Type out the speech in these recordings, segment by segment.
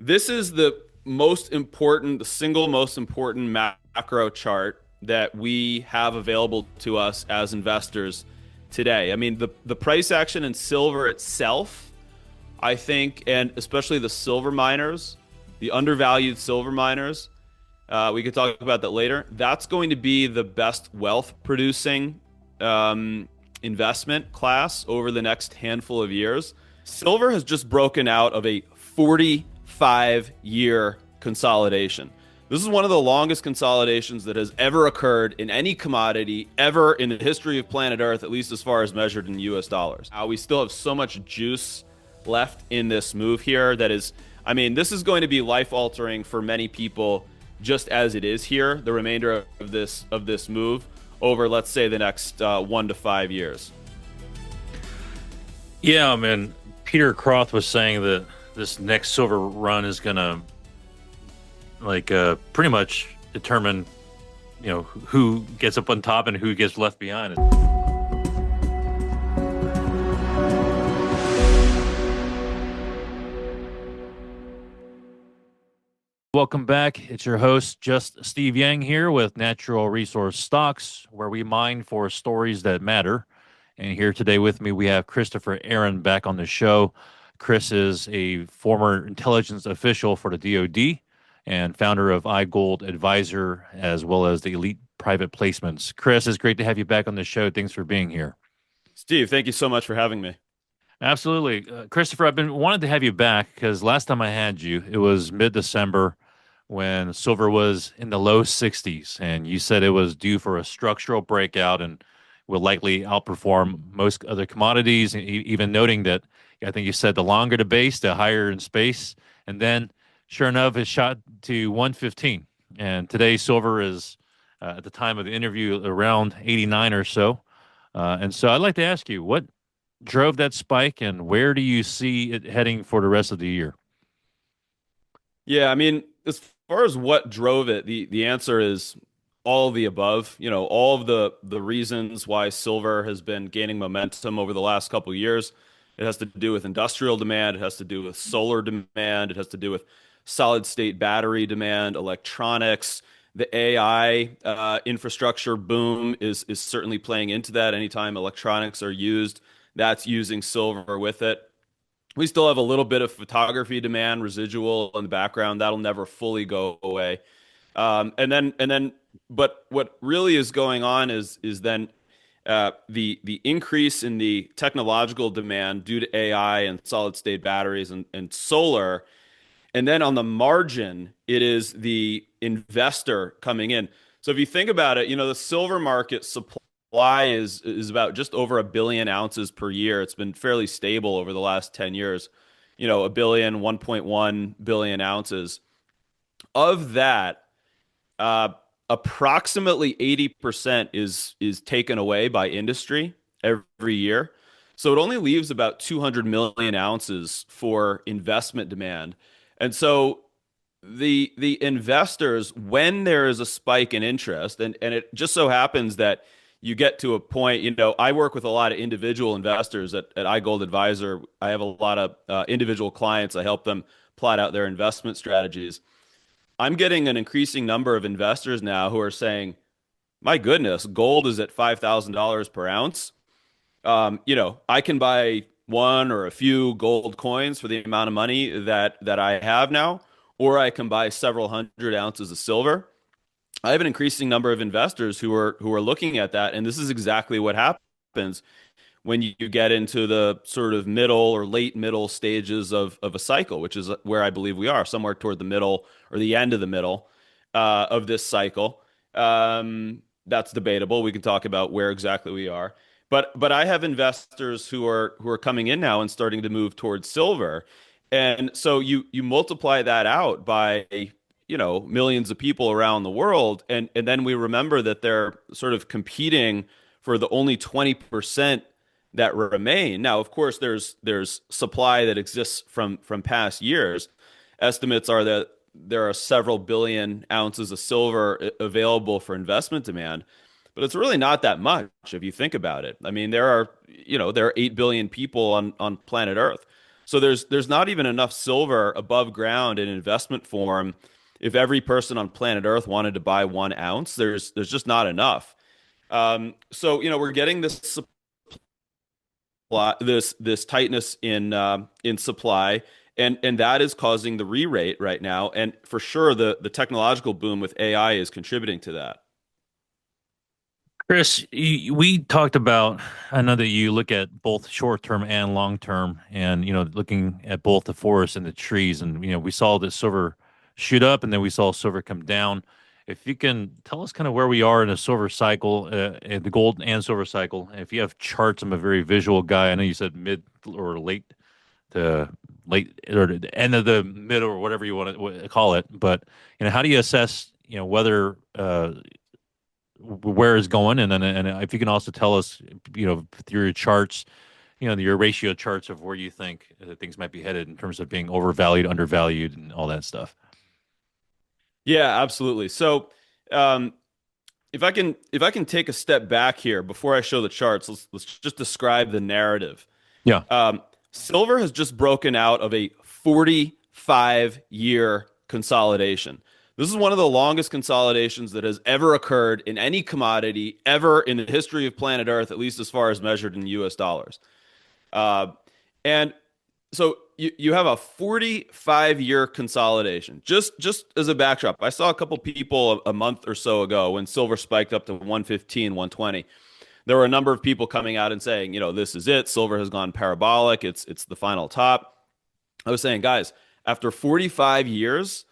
This is the most important, the single most important macro chart that we have available to us as investors today. I mean, the price action in silver itself, I think, and especially the silver miners, the undervalued silver miners, we could talk about that later. That's going to be the best wealth producing investment class over the next handful of years. Silver has just broken out of a 45-year consolidation. This is one of the longest consolidations that has ever occurred in any commodity ever in the history of planet Earth, at least as far as measured in US dollars. We still have so much juice left in this move here that is, I mean, this is going to be life altering for many people just as it is here, the remainder of this move over, let's say, the next 1 to 5 years. Yeah, I mean, Peter Croth was saying that this next silver run is going to pretty much determine, who gets up on top and who gets left behind. Welcome back. It's your host, just Steve Yang, here with Natural Resource Stocks, where we mine for stories that matter. And here today with me, we have Christopher Aaron back on the show. Chris is a former intelligence official for the DoD and founder of iGold Advisor, as well as the Elite Private Placements. Chris, it's great to have you back on the show. Thanks for being here. Steve, thank you so much for having me. Absolutely. Christopher, I've been wanted to have you back because last time I had you, it was mid-December when silver was in the low 60s, and you said it was due for a structural breakout and will likely outperform most other commodities, even noting that I think you said the longer the base, the higher in space. And then, sure enough, it shot to 115. And today, silver is, at the time of the interview, around 89 or so. And so I'd like to ask you, what drove that spike, and where do you see it heading for the rest of the year? Yeah, I mean, as far as what drove it, the answer is all of the above. You know, all of the reasons why silver has been gaining momentum over the last couple of years. It has to do with industrial demand, it has to do with solar demand, it has to do with solid state battery demand, electronics. The AI infrastructure boom is certainly playing into that. Anytime electronics are used, that's using silver with it. We still have a little bit of photography demand residual in the background. That'll never fully go away. But what really is going on is then the increase in the technological demand due to AI and solid state batteries and solar. And then on the margin, it is the investor coming in. So if you think about it, the silver market supply is about just over 1 billion ounces per year. It's been fairly stable over the last 10 years, a billion, 1.1 billion ounces. Of that, approximately 80% is taken away by industry every year. So it only leaves about 200 million ounces for investment demand. And so the investors, when there is a spike in interest, and it just so happens that you get to a point, I work with a lot of individual investors at iGold Advisor. I have a lot of individual clients. I help them plot out their investment strategies. I'm getting an increasing number of investors now who are saying, my goodness, gold is at $5,000 per ounce. I can buy one or a few gold coins for the amount of money that I have now, or I can buy several hundred ounces of silver. I have an increasing number of investors who are looking at that, and this is exactly what happens when you get into the sort of middle or late middle stages of a cycle, which is where I believe we are, somewhere toward the middle or the end of the middle of this cycle. That's debatable. We can talk about where exactly we are. But I have investors who are coming in now and starting to move towards silver. And so you multiply that out by millions of people around the world, and then we remember that they're sort of competing for the only 20% that remain. Now, of course, there's supply that exists from past years. Estimates are that there are several billion ounces of silver available for investment demand, but it's really not that much if you think about it. I mean, there are 8 billion people on planet Earth. So there's not even enough silver above ground in investment form. If every person on planet Earth wanted to buy 1 ounce, there's just not enough. So we're getting this tightness in supply, and that is causing the re-rate right now. And for sure, the technological boom with AI is contributing to that. Chris, we talked about, I know that you look at both short term and long term, and looking at both the forest and the trees, and we saw the silver shoot up, and then we saw silver come down. If you can tell us kind of where we are in a silver cycle, the gold and silver cycle, and if you have charts, I'm a very visual guy. I know you said mid or to late or the end of the middle or whatever you want to call it, but how do you assess whether where it's going, and then if you can also tell us, through your charts, your ratio charts of where you think things might be headed in terms of being overvalued, undervalued, and all that stuff. Yeah, absolutely. So, um, if I can take a step back here before I show the charts, let's just describe the narrative. Yeah, Silver has just broken out of a 45-year consolidation. This is one of the longest consolidations that has ever occurred in any commodity ever in the history of planet Earth, at least as far as measured in US dollars. Uh, and so you have a 45-year consolidation. Just as a backdrop, I saw a couple people a month or so ago when silver spiked up to 115, 120. There were a number of people coming out and saying, this is it. Silver has gone parabolic. It's the final top. I was saying, guys, after 45 years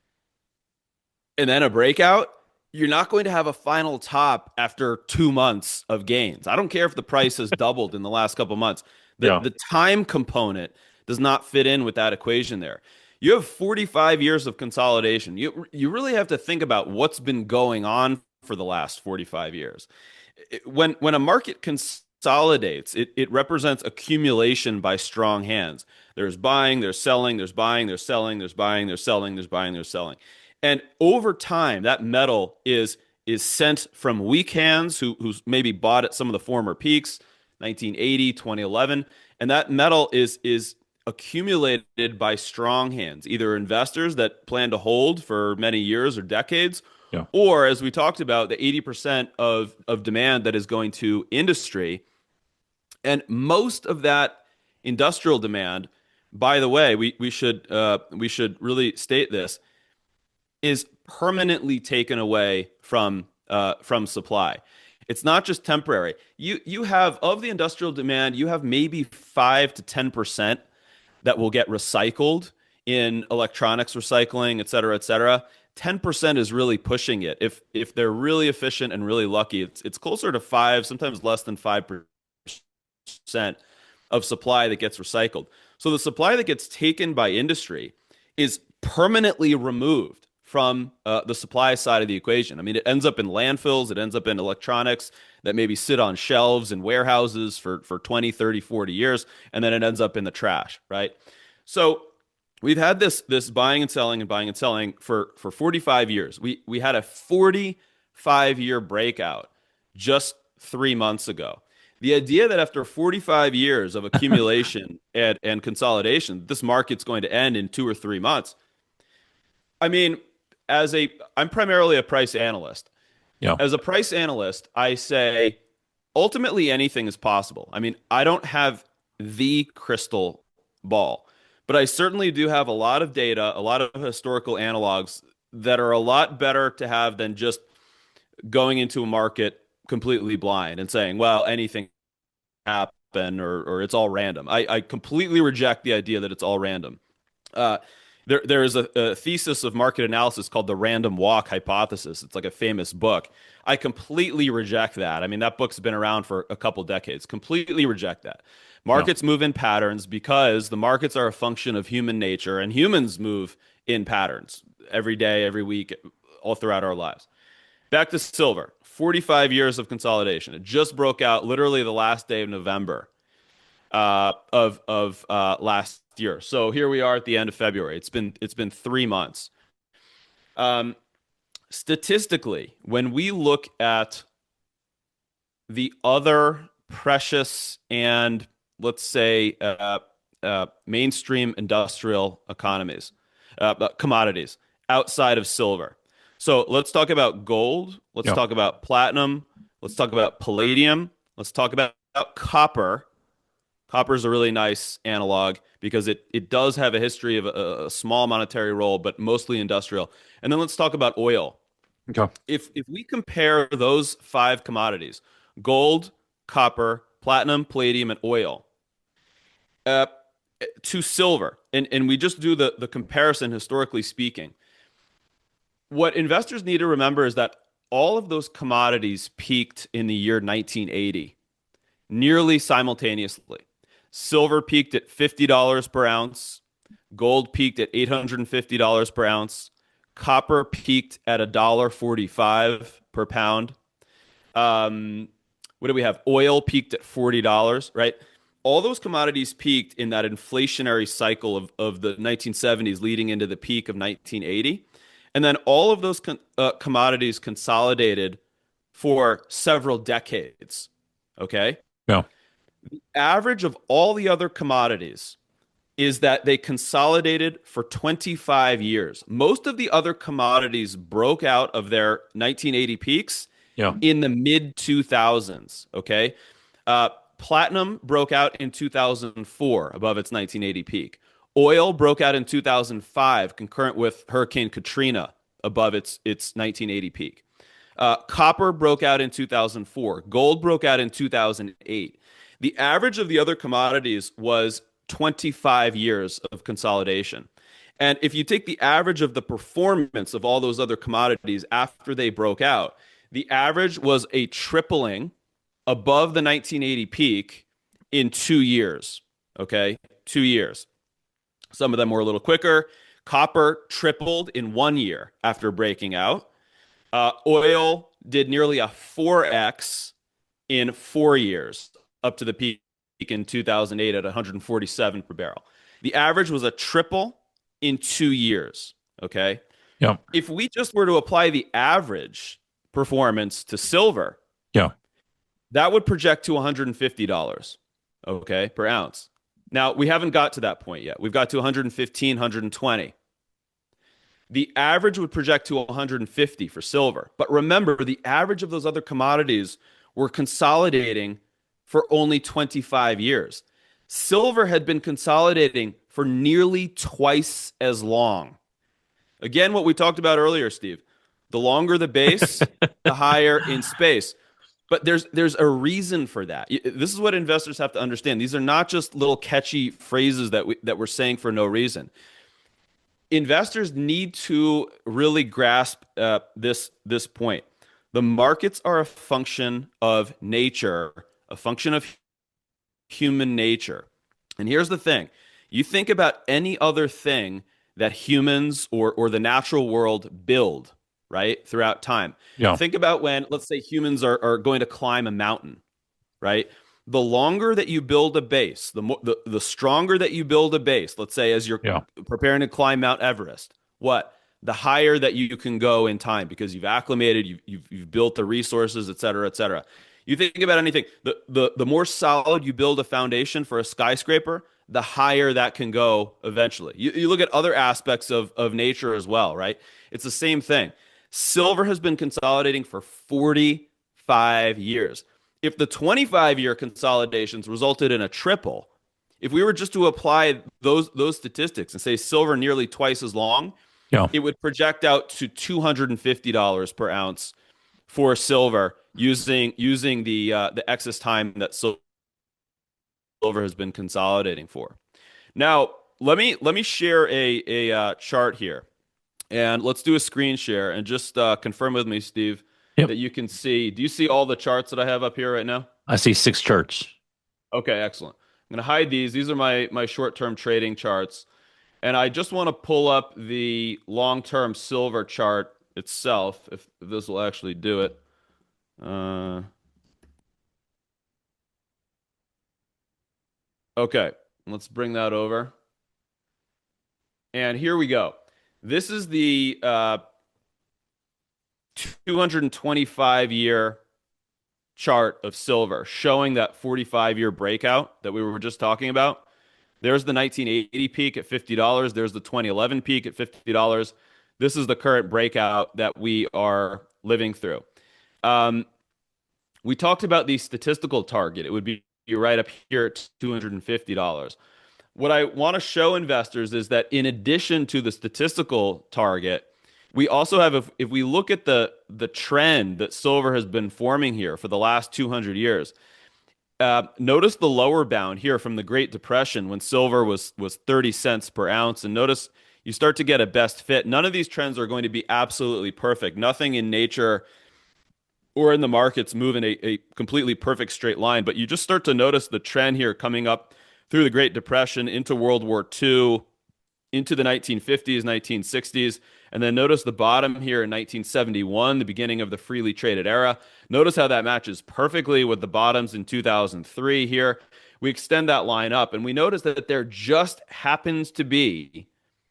and then a breakout, you're not going to have a final top after 2 months of gains. I don't care if the price has doubled in the last couple of months. The yeah, the time component does not fit in with that equation there. You have 45 years of consolidation. You really have to think about what's been going on for the last 45 years. When a market consolidates, it represents accumulation by strong hands. There's buying, there's selling, there's buying, there's selling, there's buying, there's selling, there's buying, there's selling. And over time, that metal is sent from weak hands who's maybe bought at some of the former peaks, 1980, 2011, and that metal is accumulated by strong hands, either investors that plan to hold for many years or decades, yeah. or as we talked about, the 80% of demand that is going to industry. And most of that industrial demand, by the way, we should really state this, is permanently taken away from supply. It's not just temporary. You have of the industrial demand, you have maybe 5 to 10% that will get recycled in electronics recycling, et cetera, et cetera. 10% is really pushing it. If they're really efficient and really lucky, it's closer to five, sometimes less than 5% of supply that gets recycled. So the supply that gets taken by industry is permanently removed from the supply side of the equation. I mean, it ends up in landfills, it ends up in electronics that maybe sit on shelves in warehouses for 20, 30, 40 years, and then it ends up in the trash, right? So we've had this buying and selling and buying and selling for 45 years. We had a 45-year breakout just 3 months ago. The idea that after 45 years of accumulation and consolidation, this market's going to end in 2 or 3 months. I mean, I'm primarily a price analyst. Yeah. As a price analyst, I say ultimately anything is possible. I mean, I don't have the crystal ball, but I certainly do have a lot of data, a lot of historical analogs that are a lot better to have than just going into a market completely blind and saying, well, anything happen or it's all random. I completely reject the idea that it's all random. There is a thesis of market analysis called the random walk hypothesis. It's like a famous book. I completely reject that. I mean, that book's been around for a couple decades. Completely reject that. Yeah. Markets move in patterns because the markets are a function of human nature, and humans move in patterns every day, every week, all throughout our lives. Back to silver. 45 years of consolidation. It just broke out literally the last day of November of last year. So here we are at the end of February. It's been 3 months. Um, Statistically, when we look at the other precious and let's say mainstream industrial economies, commodities outside of silver. So let's talk about gold. Let's Yeah. talk about platinum. Let's talk about palladium. Let's talk about copper. Copper is a really nice analog because it does have a history of a small monetary role, but mostly industrial. And then let's talk about oil. Okay. If we compare those five commodities, gold, copper, platinum, palladium, and oil, uh, to silver, and we just do the comparison historically speaking, what investors need to remember is that all of those commodities peaked in the year 1980, nearly simultaneously. Silver peaked at $50 per ounce. Gold peaked at $850 per ounce. Copper peaked at $1.45 per pound. What do we have? Oil peaked at $40, right? All those commodities peaked in that inflationary cycle of the 1970s leading into the peak of 1980. And then all of those commodities consolidated for several decades. Okay. Yeah. Average of all the other commodities is that they consolidated for 25 years. Most of the other commodities broke out of their 1980 peaks Yeah. in the mid 2000s. Okay. Platinum broke out in 2004 above its 1980 peak. Oil broke out in 2005, concurrent with Hurricane Katrina above its 1980 peak. Copper broke out in 2004. Gold broke out in 2008. The average of the other commodities was 25 years of consolidation. And if you take the average of the performance of all those other commodities after they broke out, the average was a tripling above the 1980 peak in 2 years. Okay, 2 years. Some of them were a little quicker. Copper tripled in 1 year after breaking out. Oil did nearly a 4x in 4 years, up to the peak in 2008 at 147 per barrel. The average was a triple in 2 years. Okay. Yeah. If we just were to apply the average performance to silver, Yeah. that would project to $150, okay, per ounce. Now, we haven't got to that point yet. We've got to 115, 120. The average would project to 150 for silver. But remember, the average of those other commodities were consolidating for only 25 years. Silver had been consolidating for nearly twice as long. Again, what we talked about earlier, Steve. The longer the base, the higher in space. But there's a reason for that. This is what investors have to understand. These are not just little catchy phrases that we're saying for no reason. Investors need to really grasp this point. The markets are a function of nature, a function of human nature. And here's the thing. You think about any other thing that humans or the natural world build, right, throughout time. Yeah. Think about when, let's say, humans are going to climb a mountain, right? The longer that you build a base, the stronger that you build a base, let's say as you're Yeah. preparing to climb Mount Everest, the higher that you can go in time because you've acclimated, you've built the resources, et cetera, et cetera. You think about anything, the more solid you build a foundation for a skyscraper, the higher that can go eventually. You look at other aspects of nature as well, right? It's the same thing. Silver has been consolidating for 45 years. If the 25-year consolidations resulted in a triple, if we were just to apply those statistics and say silver nearly twice as long, Yeah. it would project out to $250 per ounce for silver using the excess time that silver has been consolidating for. Now, let me share a chart here, and let's do a screen share and just confirm with me, Steve, Yep. that you can see. Do you see all the charts that I have up here right now? I see 6 charts. Okay, excellent. I'm going to hide these. These are my short-term trading charts. And I just want to pull up the long-term silver chart itself, if this will actually do it. Okay, let's bring that over. And here we go. This is the 225-year chart of silver showing that 45-year breakout that we were just talking about. There's the 1980 peak at $50. There's the 2011 peak at $50. This is the current breakout that we are living through. Um, we talked about the statistical target. It would be right up here at $250. What I want to show investors is that in addition to the statistical target, we also have, if we look at the trend that silver has been forming here for the last 200 years, notice the lower bound here from the Great Depression when silver was 30 cents per ounce, and notice you start to get a best fit. None of these trends are going to be absolutely perfect. Nothing in nature or in the markets move in a completely perfect straight line, but you just start to notice the trend here coming up through the Great Depression into World War II, into the 1950s, 1960s, and then notice the bottom here in 1971, the beginning of the freely traded era. Notice how that matches perfectly with the bottoms in 2003 here. We extend that line up, and we notice that there just happens to be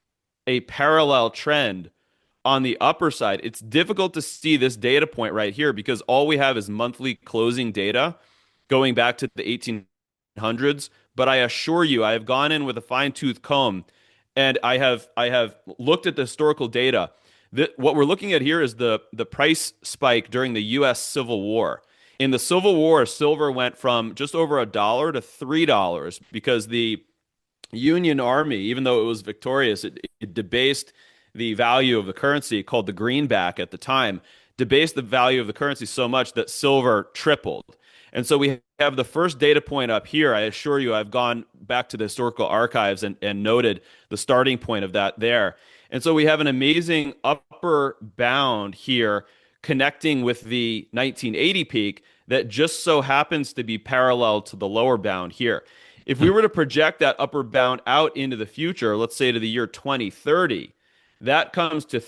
a parallel trend on the upper side. It's difficult to see this data point right here because all we have is monthly closing data going back to the 1800s. But I assure you, I have gone in with a fine-tooth comb and I have looked at the historical data. What we're looking at here is the price spike during the U.S. Civil War. In the Civil War, silver went from just over $1 to $3 because the Union Army, even though it was victorious, it debased the value of the currency, called the greenback at the time, debased the value of the currency so much that silver tripled. And so we have the first data point up here. I assure you, I've gone back to the historical archives and noted the starting point of that there. And so we have an amazing upper bound here connecting with the 1980 peak that just so happens to be parallel to the lower bound here. If we were to project that upper bound out into the future, let's say to the year 2030, that comes to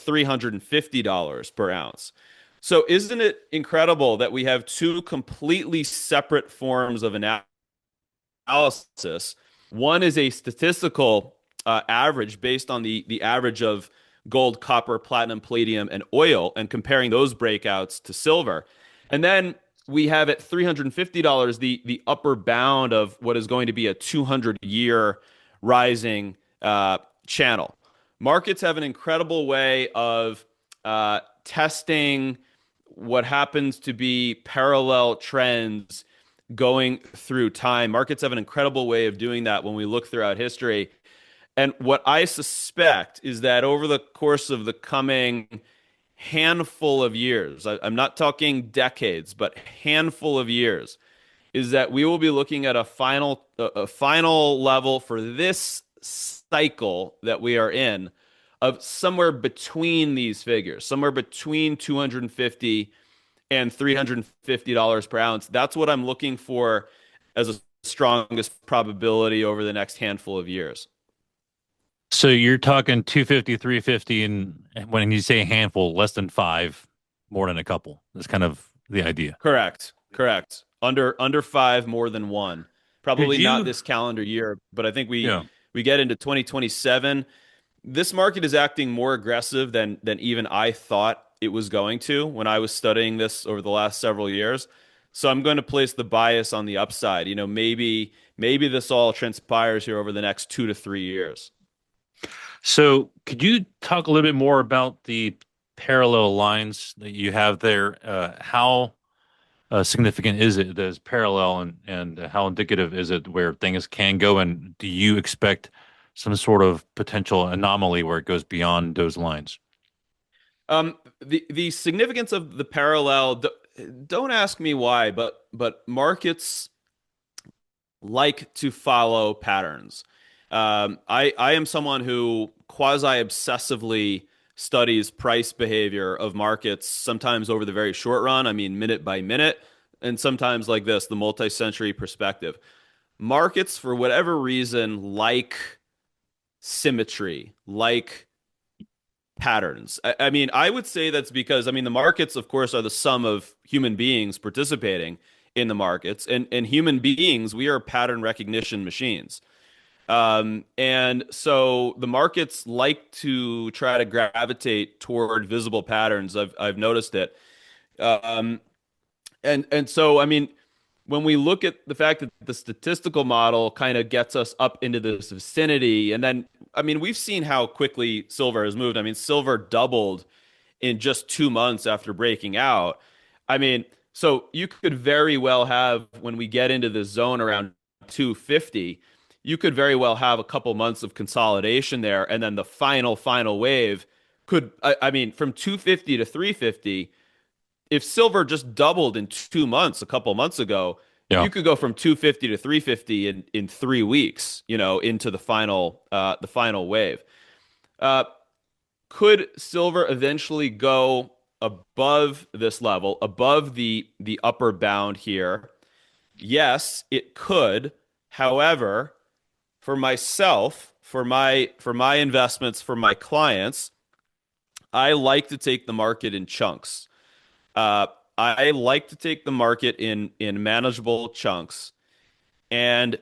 $350 per ounce. So isn't it incredible that we have two completely separate forms of analysis? One is a statistical average based on the average of gold, copper, platinum, palladium, and oil, and comparing those breakouts to silver. And then we have at $350 the upper bound of what is going to be a 200-year rising channel. Markets have an incredible way of testing what happens to be parallel trends going through time. Markets have an incredible way of doing that when we look throughout history. And what I suspect is that over the course of the coming handful of years, I'm not talking decades, but handful of years, is that we will be looking at a final level for this cycle that we are in of somewhere between these figures, somewhere between 250 and $350 per ounce. That's what I'm looking for as a strongest probability over the next handful of years. So you're talking 250, 350, and when you say handful, less than five, more than a couple. That's kind of the idea. Correct. Correct. Under five, more than one. Did Probably not you? this calendar year, but I think we Yeah. we get into 2027. This market is acting more aggressive than even I thought it was going to when I was studying this over the last several years. So I'm going to place the bias on the upside. Maybe this all transpires here over the next 2 to 3 years. So could you talk a little bit more about the parallel lines that you have there? How significant is it that it's parallel, and how indicative is it where things can go? And do you expect some sort of potential anomaly where it goes beyond those lines? The significance of the parallel. Don't ask me why, but markets like to follow patterns. I am someone who quasi obsessively studies price behavior of markets, sometimes over the very short run, I mean minute by minute, and sometimes like this, the multi-century perspective. Markets, for whatever reason, like symmetry, like patterns. I mean, I would say that's because, the markets, of course, are the sum of human beings participating in the markets. And human beings, we are pattern recognition machines. And so the markets like to try to gravitate toward visible patterns. I've noticed it. Um, and so, when we look at the fact that the statistical model kind of gets us up into this vicinity, and then, I mean, we've seen how quickly silver has moved. I mean, silver doubled in just 2 months after breaking out. I mean, so you could very well have, when we get into this zone around 250, you could very well have a couple months of consolidation there, and then the final wave could, I mean, from 250 to 350, if silver just doubled in 2 months a couple months ago, Yeah. you could go from 250 to 350 in 3 weeks, into the final wave. Uh, could silver eventually go above this level, above the upper bound here? Yes, it could. However, for myself, for my investments, for my clients, I like to take the market in chunks. Uh, I like to take the market in manageable chunks, and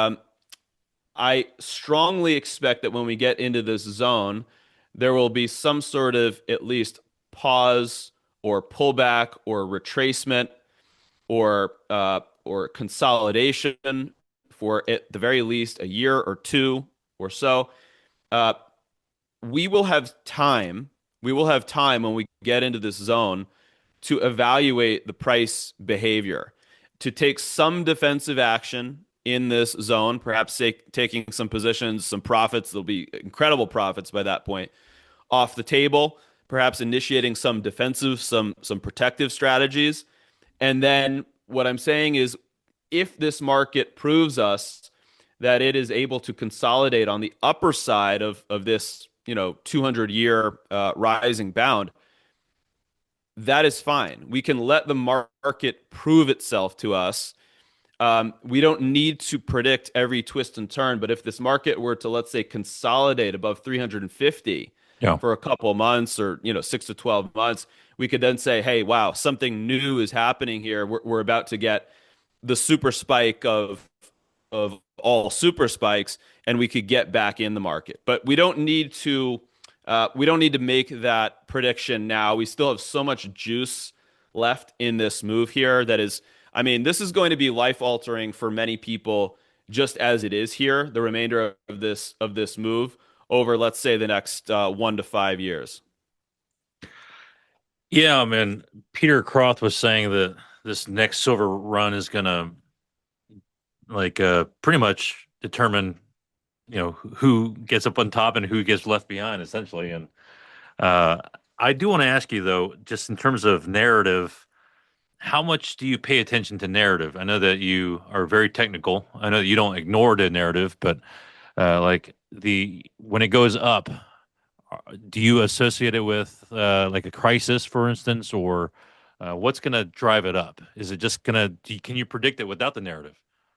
I strongly expect that when we get into this zone, there will be some sort of at least pause or pullback or retracement or consolidation for at the very least a year or two or so. Uh, we will have time. We will have time when we get into this zone to evaluate the price behavior, to take some defensive action in this zone, perhaps taking some positions, some profits. There'll be incredible profits by that point off the table, perhaps initiating some defensive, some protective strategies. And then what I'm saying is, if this market proves us that it is able to consolidate on the upper side of this, 200-year rising bound, that is fine. We can let the market prove itself to us. We don't need to predict every twist and turn, but if this market were to, let's say, consolidate above 350 Yeah. for a couple of months, or 6 to 12 months, we could then say, hey, wow, something new is happening here. We're about to get the super spike of all super spikes, and we could get back in the market. But we don't need to make that prediction now. We still have so much juice left in this move here that is, I mean, this is going to be life altering for many people, just as it is here, the remainder of this move over, let's say, the next 1 to 5 years. Yeah, I mean, Peter Croth was saying that this next silver run is gonna pretty much determine, who gets up on top and who gets left behind, essentially. And uh, I do want to ask you though, just in terms of narrative, how much do you pay attention to narrative? I know that you are very technical. I know that you don't ignore the narrative, but like the when it goes up, do you associate it with like a crisis, for instance, or what's going to drive it up? Is it just going to? Can you predict it without the narrative?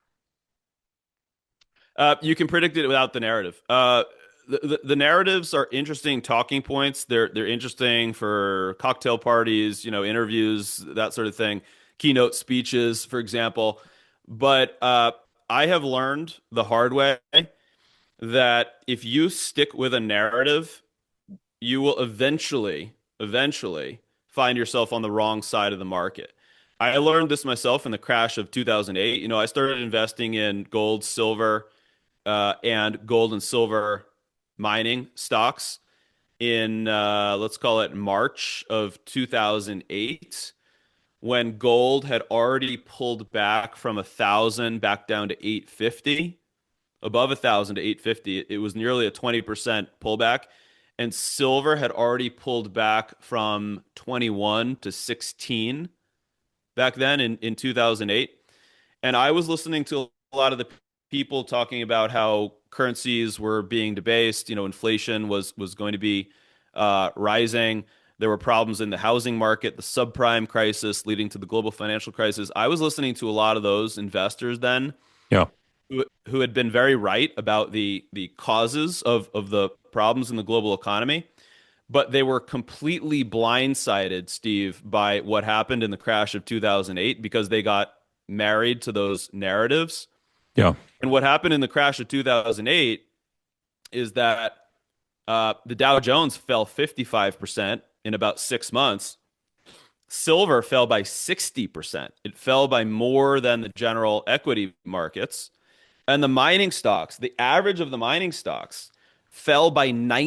You can predict it without the narrative. The narratives are interesting talking points. They're interesting for cocktail parties, interviews, that sort of thing, keynote speeches, for example. But I have learned the hard way that if you stick with a narrative, you will eventually find yourself on the wrong side of the market. I learned this myself in the crash of 2008. I started investing in gold, silver, and gold and silver mining stocks in, let's call it March of 2008, when gold had already pulled back from 1,000 back down to 850, above 1,000 to 850. It was nearly a 20% pullback. And silver had already pulled back from 21 to 16 back then in 2008. And I was listening to a lot of the people talking about how currencies were being debased. Inflation was going to be rising. There were problems in the housing market, the subprime crisis leading to the global financial crisis. I was listening to a lot of those investors then Yeah. who had been very right about the causes of the problems in the global economy, but they were completely blindsided, Steve, by what happened in the crash of 2008, because they got married to those narratives. Yeah. And what happened in the crash of 2008 is that the Dow Jones fell 55% in about 6 months. Silver fell by 60%. It fell by more than the general equity markets. And the mining stocks, the average of the mining stocks fell by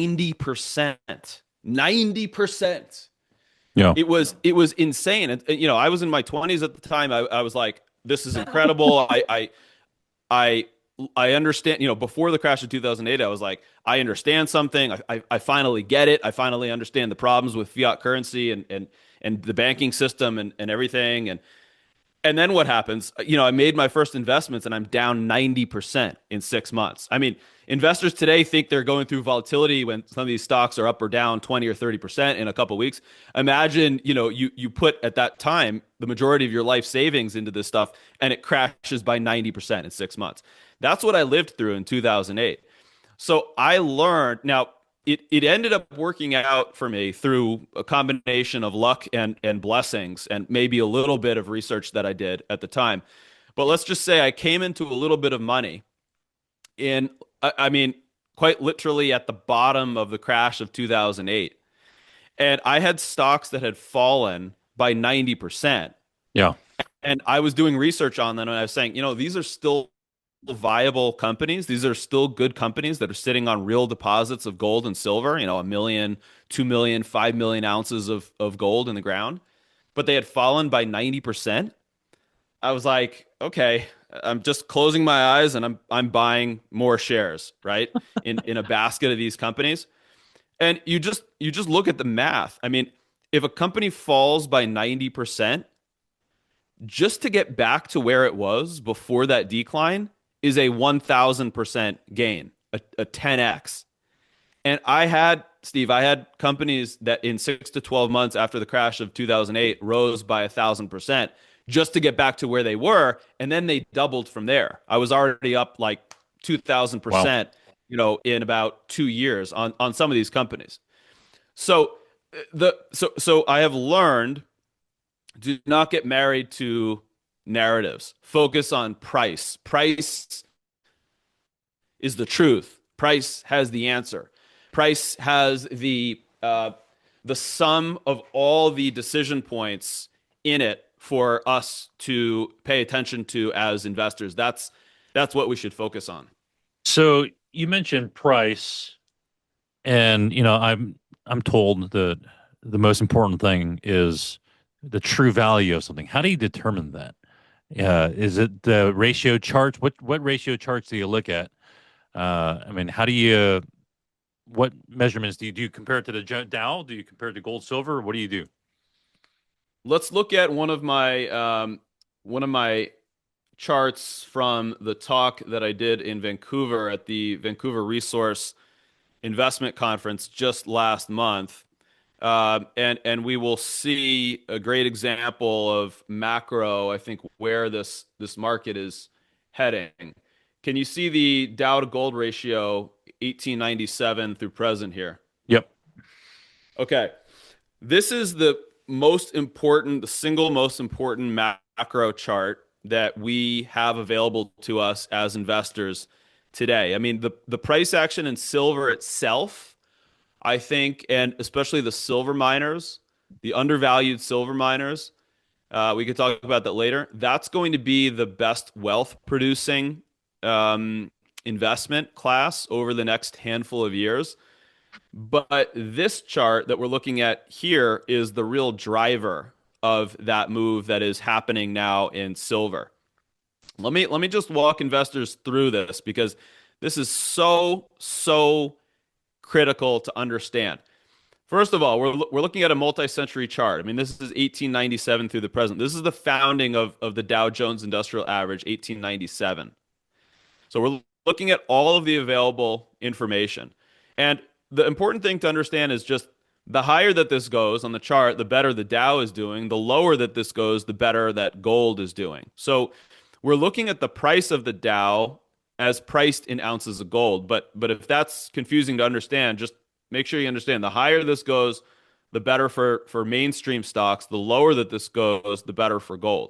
90%. 90%. Yeah. It was insane. And I was in my 20s at the time. I was like, this is incredible. I I understand, before the crash of 2008, I was like, I understand something. I finally get it. I finally understand the problems with fiat currency and the banking system and everything. And then what happens? I made my first investments and I'm down 90% in 6 months. I mean, investors today think they're going through volatility when some of these stocks are up or down 20 or 30% in a couple of weeks. Imagine, you put at that time the majority of your life savings into this stuff and it crashes by 90% in 6 months. That's what I lived through in 2008. So I learned now it ended up working out for me through a combination of luck and blessings and maybe a little bit of research that I did at the time. But let's just say I came into a little bit of money in, I mean, quite literally at the bottom of the crash of 2008. And I had stocks that had fallen by 90%. Yeah. And I was doing research on them and I was saying, these are still viable companies. These are still good companies that are sitting on real deposits of gold and silver, 1 million, 2 million, 5 million ounces of gold in the ground, but they had fallen by 90%. I was like, okay, I'm just closing my eyes and I'm buying more shares, right? In a basket of these companies. And you just look at the math. I mean, if a company falls by 90%, just to get back to where it was before that decline is a 1000% gain, a 10x. And Steve, I had companies that in 6 to 12 months after the crash of 2008 rose by 1,000% just to get back to where they were. And then they doubled from there. I was already up like Wow. 2,000%, in about 2 years on some of these companies. So so I have learned, do not get married to narratives. Focus on price. Price is the truth. Price has the answer. Price has the sum of all the decision points in it for us to pay attention to as investors. That's what we should focus on. So you mentioned price, and I'm told that the most important thing is the true value of something. How do you determine that? Is it the ratio charts? What ratio charts do you look at? I mean, how do you what measurements do you compare it to the Dow? Do you compare it to gold, silver? What do you do? Let's look at one of my charts from the talk that I did in Vancouver at the Vancouver Resource Investment Conference just last month. And we will see a great example of macro, I think, where this market is heading. Can you see the Dow to gold ratio 1897 through present here? Yep. Okay. This is the single most important macro chart that we have available to us as investors today. I mean, the price action in silver itself, I think, and especially the silver miners, the undervalued silver miners, we could talk about that later. That's going to be the best wealth producing investment class over the next handful of years. But this chart that we're looking at here is the real driver of that move that is happening now in silver. Let me just walk investors through this because this is so critical to understand. First of all, we're looking at a multi-century chart. I mean, this is 1897 through the present. This is the founding of the Dow Jones Industrial Average, 1897. So we're looking at all of the available information. And the important thing to understand is just the higher that this goes on the chart, the better the Dow is doing. The lower that this goes, the better that gold is doing. So we're looking at the price of the Dow as priced in ounces of gold. But if that's confusing to understand, just make sure you understand the higher this goes, the better for mainstream stocks. The lower that this goes, the better for gold.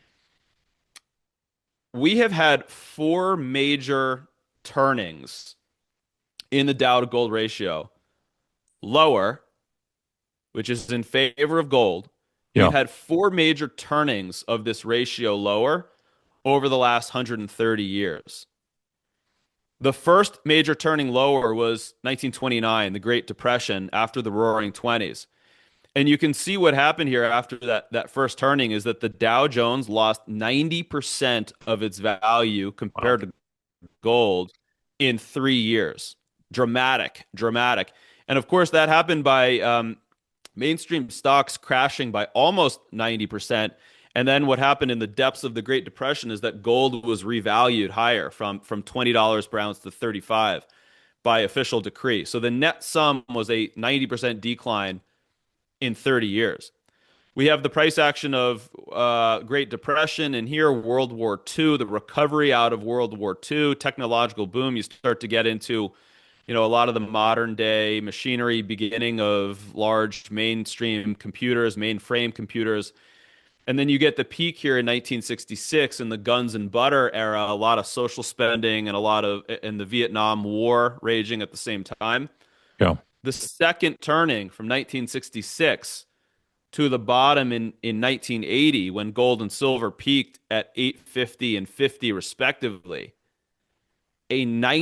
We have had four major turnings in the Dow to gold ratio lower, which is in favor of gold, We've Yeah. had four major turnings of this ratio lower over the last 130 years. The first major turning lower was 1929, the Great Depression after the Roaring Twenties. And you can see what happened here after that first turning is that the Dow Jones lost 90% of its value Wow. compared to gold in 3 years. Dramatic, dramatic. And of course, that happened by mainstream stocks crashing by almost 90%. And then what happened in the depths of the Great Depression is that gold was revalued higher from $20 per ounce to 35 by official decree. So the net sum was a 90% decline in 30 years. We have the price action of Great Depression, and here World War II, the recovery out of World War II, technological boom. You start to get into, a lot of the modern day machinery, beginning of large mainstream computers, mainframe computers, and then you get the peak here in 1966 in the guns and butter era. A lot of social spending and the Vietnam War raging at the same time. Yeah. The second turning from 1966 to the bottom in 1980 when gold and silver peaked at 850 and 50 respectively, a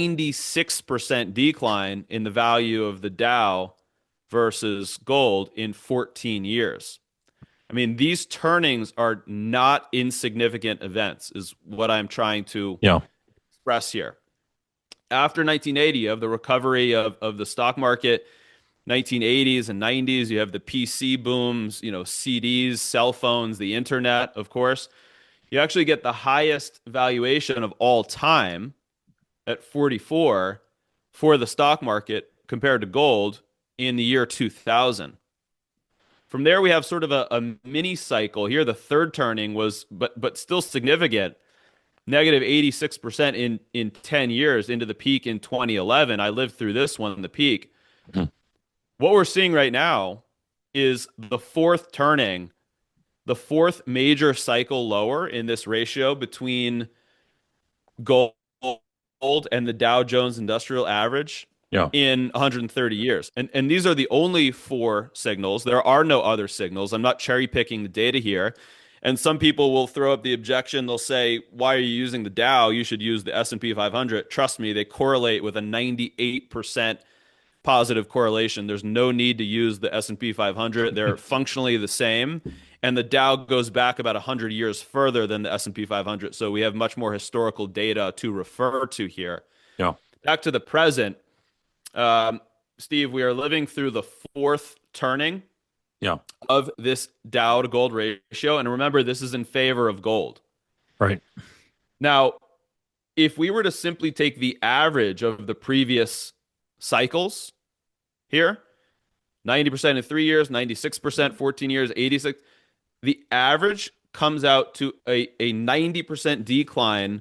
96% decline in the value of the Dow versus gold in 14 years. I mean, these turnings are not insignificant events, is what I'm trying to Yeah. express here. After 1980, of the recovery of the stock market, 1980s and 90s, you have the PC booms, CDs, cell phones, the internet, of course. You actually get the highest valuation of all time at 44 for the stock market compared to gold in the year 2000. From there, we have sort of a mini cycle here. The third turning was, but still significant, negative 86% in 10 years into the peak in 2011. I lived through this one, the peak. Mhm. What we're seeing right now is the fourth turning, the fourth major cycle lower in this ratio between gold and the Dow Jones Industrial Average Yeah. in 130 years. And these are the only four signals. There are no other signals. I'm not cherry picking the data here. And some people will throw up the objection. They'll say, "Why are you using the Dow? You should use the S&P 500." Trust me, they correlate with a 98% positive correlation. There's no need to use the S&P 500. They're functionally the same. And the Dow goes back about 100 years further than the S&P 500. So we have much more historical data to refer to here. Yeah. Back to the present, um, Steve, we are living through the fourth turning Yeah. of this Dow to gold ratio. And remember, this is in favor of gold. Right. Now, if we were to simply take the average of the previous cycles here, 90% in 3 years, 96%, 14 years, 86, the average comes out to a 90% decline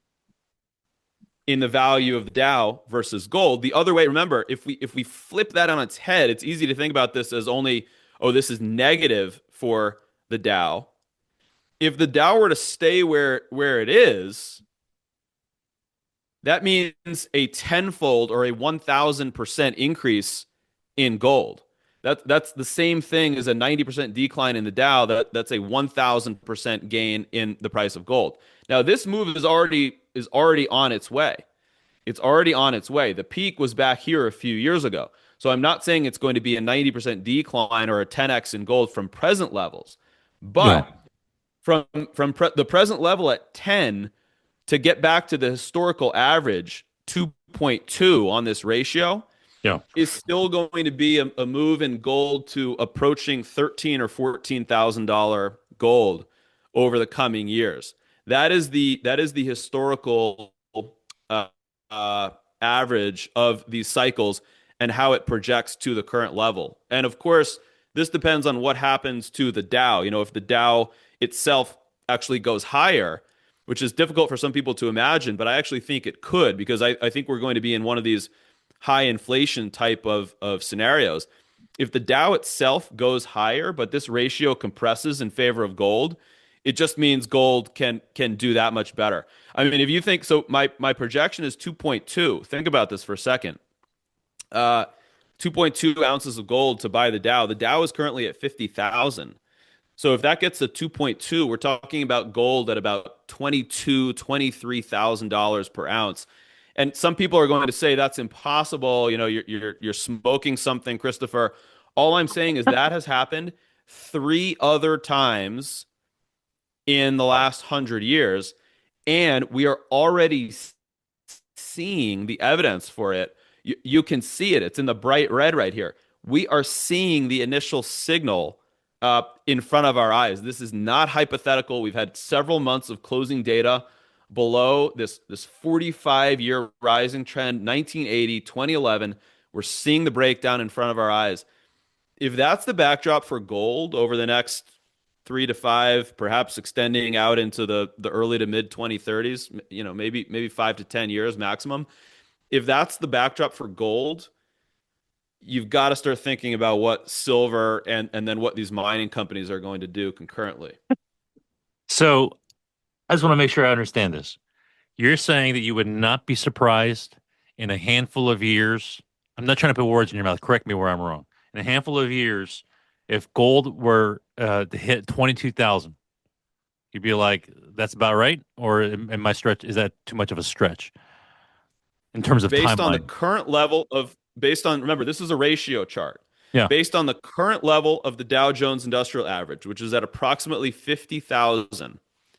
in the value of the Dow versus gold. The other way, remember, if we flip that on its head, it's easy to think about this as only, oh, this is negative for the Dow. If the Dow were to stay where it is, that means a tenfold or a 1,000% increase in gold. That's the same thing as a 90% decline in the Dow. That's a 1,000% gain in the price of gold. Now, this move is already on its way. It's already on its way. The peak was back here a few years ago. So I'm not saying it's going to be a 90% decline or a 10x in gold from present levels, Yeah. but the present level at 10 to get back to the historical average 2.2 on this ratio Yeah. is still going to be a move in gold to approaching $13,000 or $14,000 gold over the coming years. That is the historical uh, average of these cycles and how it projects to the current level. And of course, this depends on what happens to the Dow. If the Dow itself actually goes higher, which is difficult for some people to imagine, but I actually think it could because I think we're going to be in one of these high inflation type of scenarios. If the Dow itself goes higher, but this ratio compresses in favor of gold, it just means gold can do that much better. I mean, if you think so, my projection is 2.2. Think about this for a second. 2.2 ounces of gold to buy the Dow. The Dow is currently at 50,000. So if that gets to 2.2, we're talking about gold at about 22, $23,000 per ounce. And some people are going to say that's impossible. You're smoking something, Christopher. All I'm saying is that has happened three other times in the last 100 years, and we are already seeing the evidence for it. You can see it. It's in the bright red right here. We are seeing the initial signal in front of our eyes. This is not hypothetical. We've had several months of closing data below this 45-year rising trend, 1980, 2011. We're seeing the breakdown in front of our eyes. If that's the backdrop for gold over the next 3 to 5, perhaps extending out into the early to mid 2030s, maybe 5 to 10 years maximum. If that's the backdrop for gold, you've got to start thinking about what silver and then what these mining companies are going to do concurrently. So I just want to make sure I understand this. You're saying that you would not be surprised in a handful of years. I'm not trying to put words in your mouth. Correct me where I'm wrong. In a handful of years, if gold were to hit 22,000, you'd be like, that's about right? Or am I stretch? Is that too much of a stretch in terms of Based on the timeline? current level of, based on, remember, this is a ratio chart. Yeah. Based on the current level of the Dow Jones Industrial Average, which is at approximately 50,000,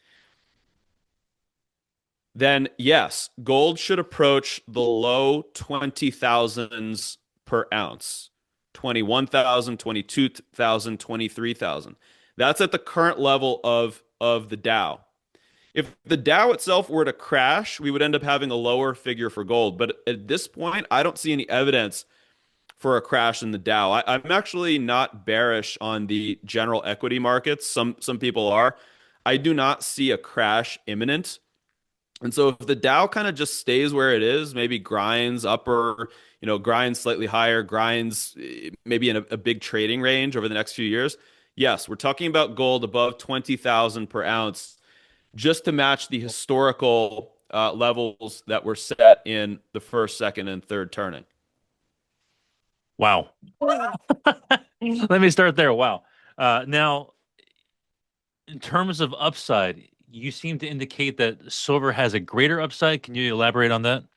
then yes, gold should approach the low 20,000s per ounce. 21,000, 22,000, 23,000. That's at the current level of the Dow. If the Dow itself were to crash, we would end up having a lower figure for gold. But at this point, I don't see any evidence for a crash in the Dow. I'm actually not bearish on the general equity markets. Some people are. I do not see a crash imminent. And so if the Dow kind of just stays where it is, maybe grinds upper, grinds slightly higher, grinds maybe in a big trading range over the next few years, yes, we're talking about gold above 20,000 per ounce just to match the historical levels that were set in the first, second, and third turning. Wow. Let me start there. Wow. Now, in terms of upside, you seem to indicate that silver has a greater upside. Can you elaborate on that?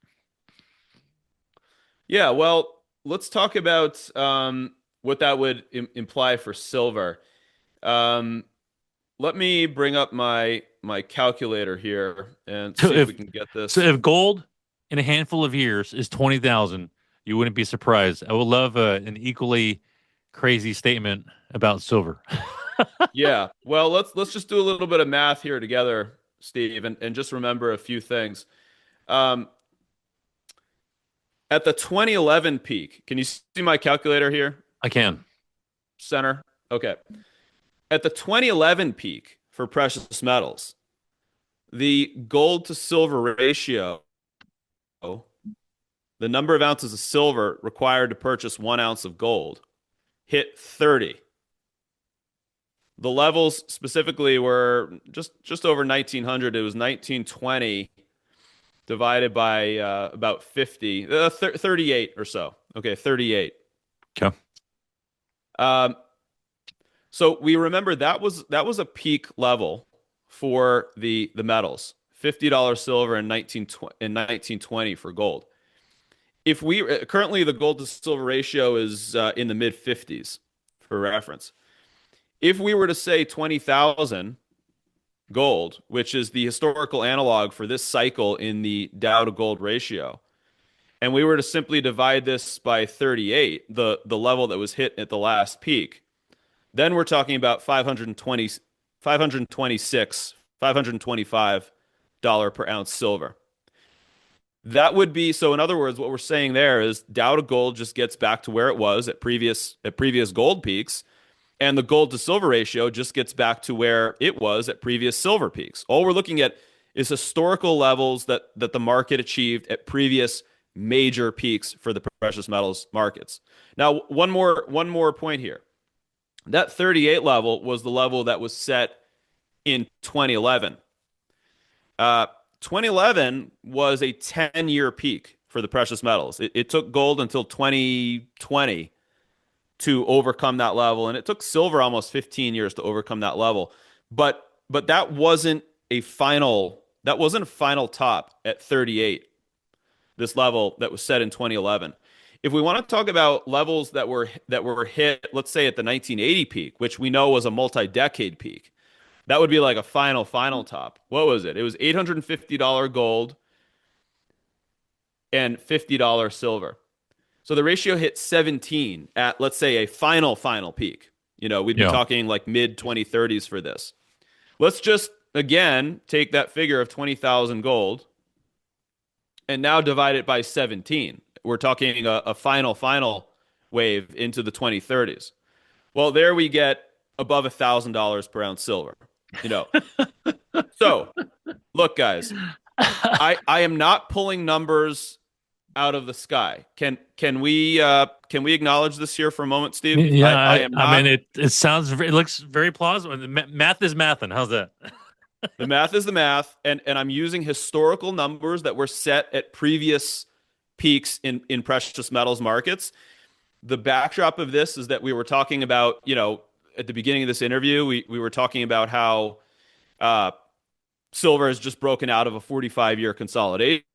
Yeah, well, let's talk about what that would imply for silver. Um, Let me bring up my calculator here and So see if if we can get so this. if gold in a handful of years is 20,000, you wouldn't be surprised. I would love an equally crazy statement about silver. Yeah, well, let's just do a little bit of math here together, Steve, and just remember a few things. Um, at the 2011 peak, can you see my calculator here, I can. center? Okay. At the 2011 peak for precious metals, the gold to silver ratio, the number of ounces of silver required to purchase 1 ounce of gold, hit 30. The levels specifically were just over 1900. It was 1920 divided by about 50, 38 or so. Okay, 38. Okay. Um, so we remember that was a peak level for the metals. $50 silver in 1920 for gold. If we currently the gold to silver ratio is in the mid 50s for reference. If we were to say 20,000 gold, which is the historical analog for this cycle in the Dow to gold ratio, and we were to simply divide this by 38, the level that was hit at the last peak, then we're talking about 520, 526, $525 per ounce silver. That would be so. In other words, what we're saying there is Dow to gold just gets back to where it was at previous gold peaks, and the gold to silver ratio just gets back to where it was at previous silver peaks. All we're looking at is historical levels that the market achieved at previous major peaks for the precious metals markets. Now, one more point here. That 38 level was the level that was set in 2011. 2011 was a 10-year peak for the precious metals. It took gold until 2020 to overcome that level, and it took silver almost 15 years to overcome that level. But that wasn't a final top at 38, this level that was set in 2011. If we want to talk about levels that were hit, let's say at the 1980 peak, which we know was a multi-decade peak, that would be like a final top. What was it? It was $850 gold and $50 silver. So the ratio hit 17 at, let's say, a final peak. We'd be Yeah. talking like mid 2030s for this. Let's just again take that figure of 20,000 gold and now divide it by 17. We're talking a final wave into the 2030s. Well, there we get above $1,000 per ounce silver. You know, so look, guys, I am not pulling numbers out of the sky. Can we acknowledge this here for a moment, Steve? Yeah, I am I mean not. it looks very plausible. Math is mathing. How's that? The math is the math, and I'm using historical numbers that were set at previous peaks in precious metals markets. The backdrop of this is that we were talking about, at the beginning of this interview, we were talking about how uh, silver has just broken out of a 45-year consolidation,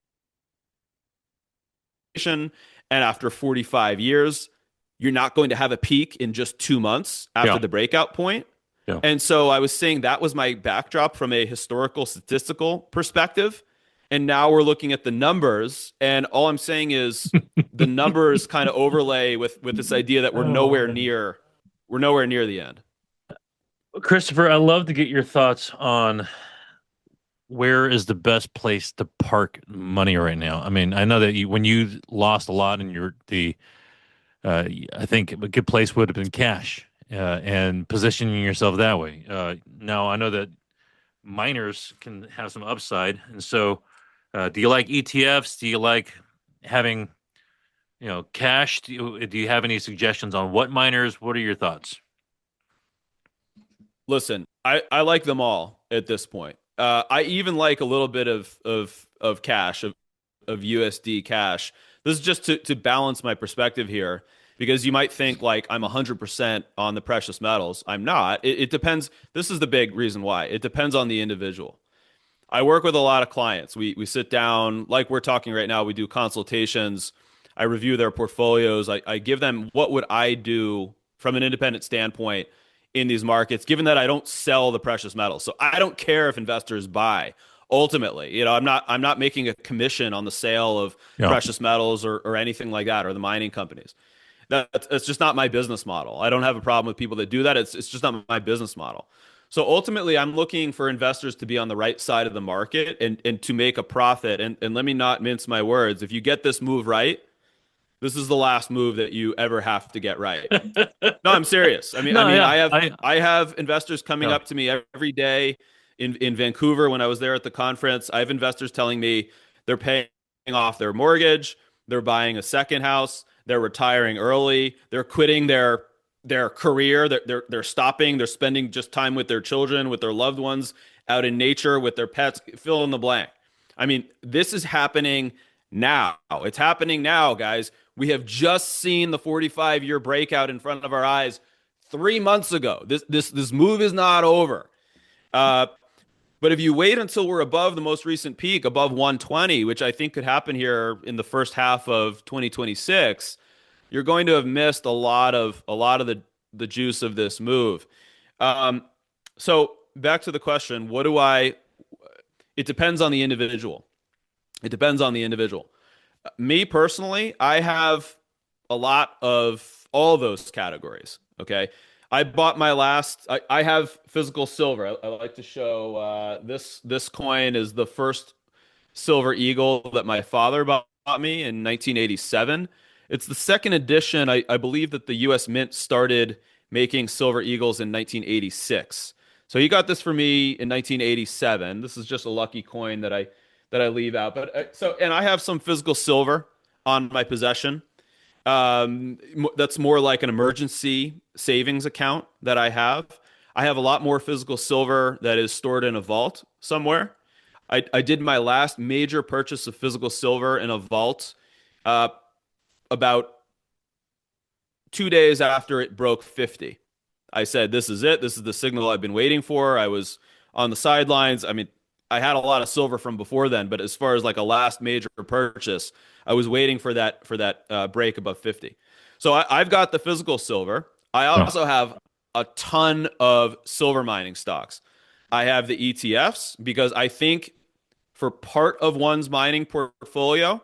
and after 45 years, you're not going to have a peak in just 2 months after Yeah. the breakout point. Yeah. And so I was saying that was my backdrop from a historical statistical perspective. And now we're looking at the numbers. And all I'm saying is the numbers kind of overlay with this idea that we're nowhere near the end. Christopher, I'd love to get your thoughts on where is the best place to park money right now. I mean, I know that when you lost a lot in I think a good place would have been cash, and positioning yourself that way. Now I know that miners can have some upside, and so do you like ETFs? Do you like having cash? Do you have any suggestions on what miners? What are your thoughts? Listen, I like them all at this point. I even like a little bit of cash, of USD cash. This is just to balance my perspective here, because you might think like I'm 100% on the precious metals. I'm not. It depends. This is the big reason why. It depends on the individual. I work with a lot of clients. We sit down like we're talking right now. We do consultations. I review their portfolios. I give them what would I do from an independent standpoint in these markets, given that I don't sell the precious metals. So I don't care if investors buy. Ultimately, I'm not making a commission on the sale of Yeah. precious metals or anything like that, or the mining companies. That's just not my business model. I don't have a problem with people that do that. It's just not my business model. So ultimately, I'm looking for investors to be on the right side of the market and to make a profit. And let me not mince my words. If you get this move right, this is the last move that you ever have to get right. No, I'm serious. I mean, I No, mean, yeah, I have I have investors coming yeah. up to me every day in Vancouver when I was there at the conference. I have investors telling me they're paying off their mortgage, they're buying a second house, they're retiring early, they're quitting their career, they're stopping, they're spending just time with their children, with their loved ones, out in nature with their pets, fill in the blank. I mean, this is happening now. It's happening now, guys. We have just seen the 45-year breakout in front of our eyes 3 months ago. This move is not over. Uh, but if you wait until we're above the most recent peak, above 120, which I think could happen here in the first half of 2026, you're going to have missed a lot of the juice of this move. Um, so back to the question, what do I? It depends on the individual. It depends on the individual. Me personally, I have a lot of all those categories. Okay. I bought my last, I have physical silver. I like to show this coin is the first silver eagle that my father bought me in 1987. It's the second edition. I believe that the US Mint started making silver eagles in 1986. So he got this for me in 1987. This is just a lucky coin that I leave out. But and I have some physical silver on my possession. That's more like an emergency savings account that I have. I have a lot more physical silver that is stored in a vault somewhere. I did my last major purchase of physical silver in a vault about 2 days after it broke 50. I said, this is it. This is the signal I've been waiting for. I was on the sidelines. I mean, I had a lot of silver from before then, but as far as like a last major purchase, I was waiting for that break above 50. So I've got the physical silver. I Yeah. also have a ton of silver mining stocks. I have the ETFs because I think for part of one's mining portfolio,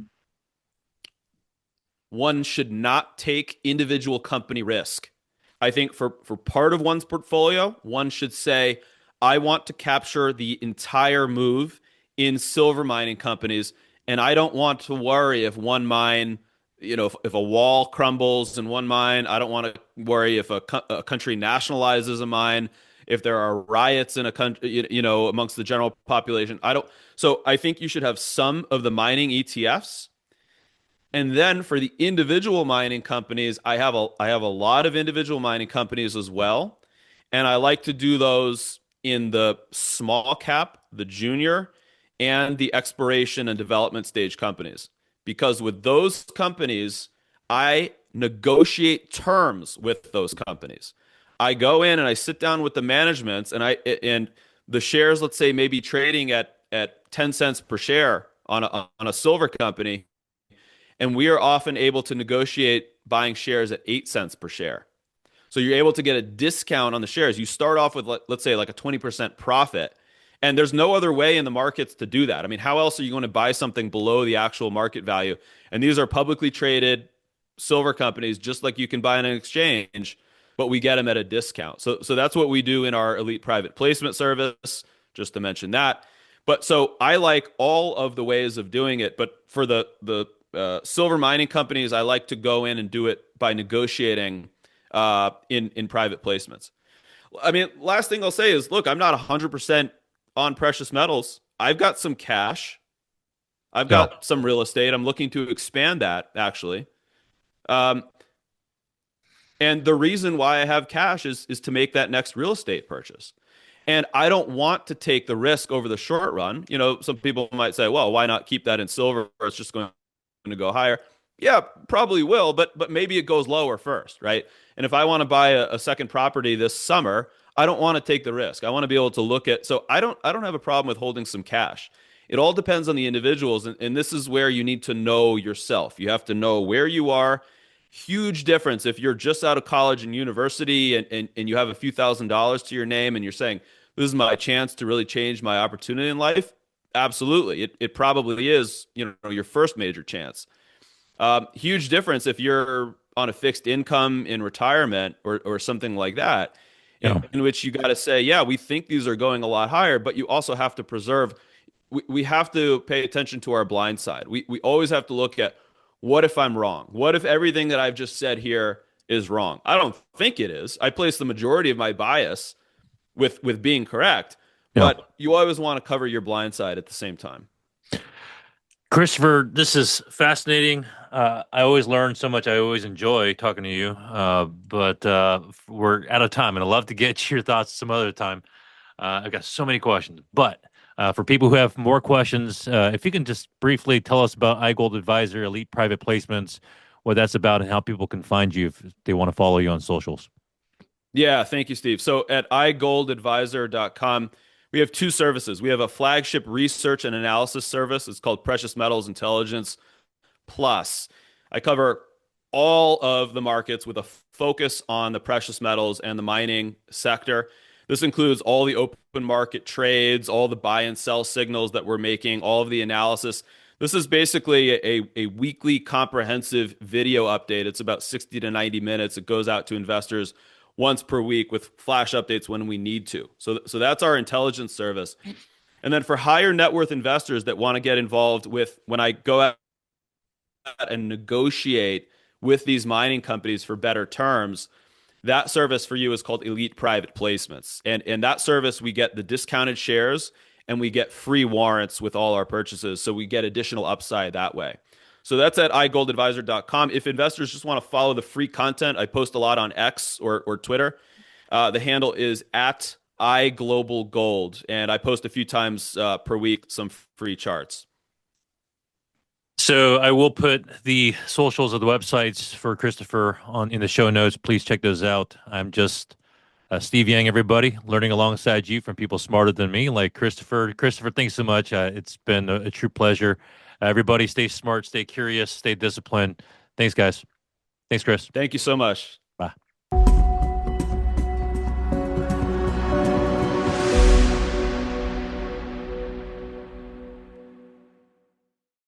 one should not take individual company risk. I think for part of one's portfolio, one should say, I want to capture the entire move in silver mining companies, and I don't want to worry if one mine, if a wall crumbles in one mine. I don't want to worry if a country nationalizes a mine, if there are riots in a country, amongst the general population. I don't. So I think you should have some of the mining ETFs, and then for the individual mining companies, I have a lot of individual mining companies as well. And I like to do those in the small cap, the junior, and the exploration and development stage companies. Because with those companies, I negotiate terms with those companies. I go in and I sit down with the managements, and the shares, let's say, may be trading at 10 cents per share on a silver company, and we are often able to negotiate buying shares at 8 cents per share. So you're able to get a discount on the shares. You start off with, let's say, like a 20% profit. And there's no other way in the markets to do that. I mean, how else are you going to buy something below the actual market value? And these are publicly traded silver companies, just like you can buy in an exchange, but we get them at a discount. So that's what we do in our elite private placement service, just to mention that. But so I like all of the ways of doing it. But for the silver mining companies, I like to go in and do it by negotiating in private placements. I mean, last thing I'll say is, look, I'm not 100% on precious metals. I've got some cash. I've Yeah. got some real estate. I'm looking to expand that actually. Um, and the reason why I have cash is to make that next real estate purchase. And I don't want to take the risk over the short run. Some people might say, well, why not keep that in silver? It's just going to go higher. Yeah, probably will, but maybe it goes lower first, right? And if I want to buy a second property this summer, I don't want to take the risk. I want to be able to look at. So I don't have a problem with holding some cash. It all depends on the individuals, and this is where you need to know yourself. You have to know where you are. Huge difference if you're just out of college and university, and you have a few $1,000s to your name, and you're saying, this is my chance to really change my opportunity in life. Absolutely. It probably is, your first major chance. Huge difference if you're on a fixed income in retirement or something like that, Yeah. in which you got to say, yeah, we think these are going a lot higher, but you also have to preserve. We have to pay attention to our blind side. We always have to look at, what if I'm wrong? What if everything that I've just said here is wrong? I don't think it is. I place the majority of my bias with being correct, Yeah. but you always want to cover your blind side at the same time. Christopher, this is fascinating. I always learn so much. I always enjoy talking to you. But we're out of time, and I'd love to get your thoughts some other time. I've got so many questions. But for people who have more questions, if you can just briefly tell us about iGold Advisor, Elite Private Placements, what that's about, and how people can find you if they want to follow you on socials. Yeah, thank you, Steve. So at igoldadvisor.com, we have two services. We have a flagship research and analysis service. It's called Precious Metals Intelligence Plus. I cover all of the markets with a focus on the precious metals and the mining sector. This includes all the open market trades, all the buy and sell signals that we're making, all of the analysis. This is basically a weekly comprehensive video update. It's about 60 to 90 minutes. It goes out to investors once per week with flash updates when we need to. So that's our intelligence service. And then for higher net worth investors that want to get involved with, when I go out and negotiate with these mining companies for better terms, that service for you is called Elite Private Placements. And in that service, we get the discounted shares and we get free warrants with all our purchases. So we get additional upside that way. So that's at igoldadvisor.com. If investors just want to follow the free content, I post a lot on X or Twitter. The handle is at iGlobalGold, and I post a few times per week some free charts. So I will put the socials of the websites for Christopher on in the show notes. Please check those out. I'm just Steve Yang, everybody, learning alongside you from people smarter than me, like Christopher. Christopher, thanks so much. It's been a true pleasure. Everybody, stay smart, stay curious, stay disciplined. Thanks, guys. Thanks, Chris. Thank you so much. Bye.